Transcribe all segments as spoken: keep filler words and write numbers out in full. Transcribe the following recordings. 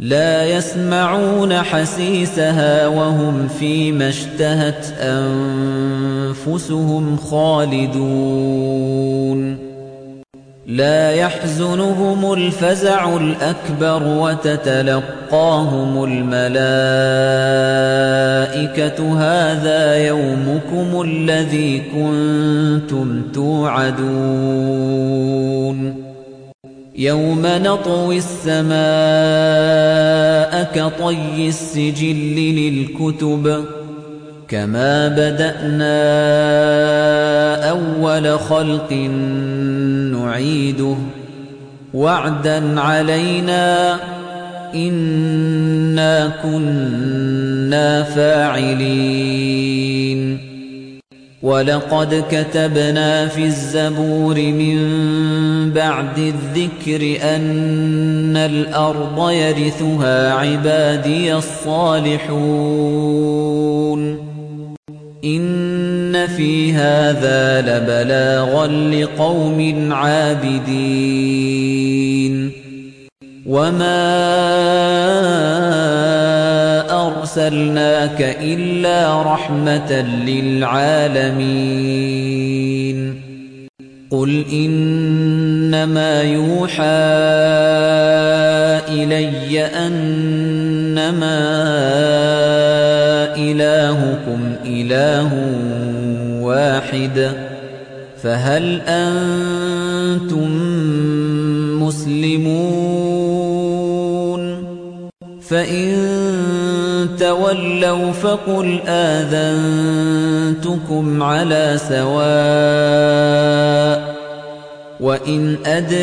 لَا يَسْمَعُونَ حَسِيسَهَا وَهُمْ فِيمَا اشْتَهَتْ أَنفُسُهُمْ خَالِدُونَ لَا يَحْزُنُهُمُ الْفَزَعُ الْأَكْبَرُ وَتَتَلَقَّاهُمُ الْمَلَائِكَةُ هَٰذَا يَوْمُكُمُ الَّذِي كُنتُمْ تُوعَدُونَ يَوْمَ نَطْوِي السَّمَاءَ كَطَيِّ السِّجِلِّ لِلْكُتُبِ كَمَا بَدَأْنَا أَوَّلَ خَلْقٍ نُّعِيدُهُ وَعْدًا عَلَيْنَا إِنَّا كُنَّا فَاعِلِينَ وَلَقَدْ كَتَبْنَا فِي الزَّبُورِ مِن بَعْدِ الذِّكْرِ أَنَّ الْأَرْضَ يَرِثُهَا عِبَادِيَ الصَّالِحُونَ إِنَّ فِي هَذَا لَبَلَاغًا لِقَوْمٍ عَابِدِينَ وَمَا أَرْسَلْنَاكَ إِلَّا رَحْمَةً لِلْعَالَمِينَ قُلْ إِنَّمَا يُوحَىٰ إِلَيَّ أَنَّمَا إِلَٰهُكُمْ إِلَٰهٌ وَاحِدٌ فَهَلْ أَنتُم مُّسْلِمُونَ فَإِن تَوَلَّوْا فَقُلْ آذَنتُكُمْ عَلَىٰ سَوَاءٍ وَإِنْ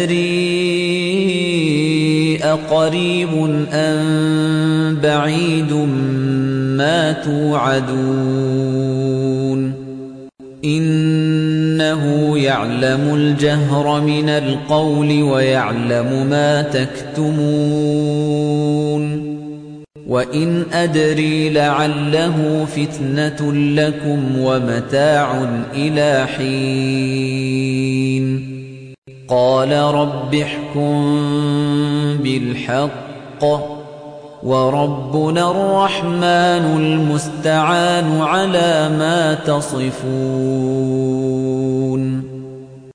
أَدْرِي أَقَرِيبٌ أَم بَعِيدٌ مَّا تُوعَدُونَ إِنَّهُ يَعْلَمُ الْجَهْرَ مِنَ الْقَوْلِ وَيَعْلَمُ مَا تَكْتُمُونَ وَإِنْ أَدْرِي لَعَلَّهُ فِتْنَةٌ لَكُمْ وَمَتَاعٌ إِلَىٰ حِينٍ قَالَ رَبِّ احْكُم بِالْحَقِّ وَرَبُّنَا الرَّحْمَٰنُ الْمُسْتَعَانُ عَلَىٰ مَا تَصِفُونَ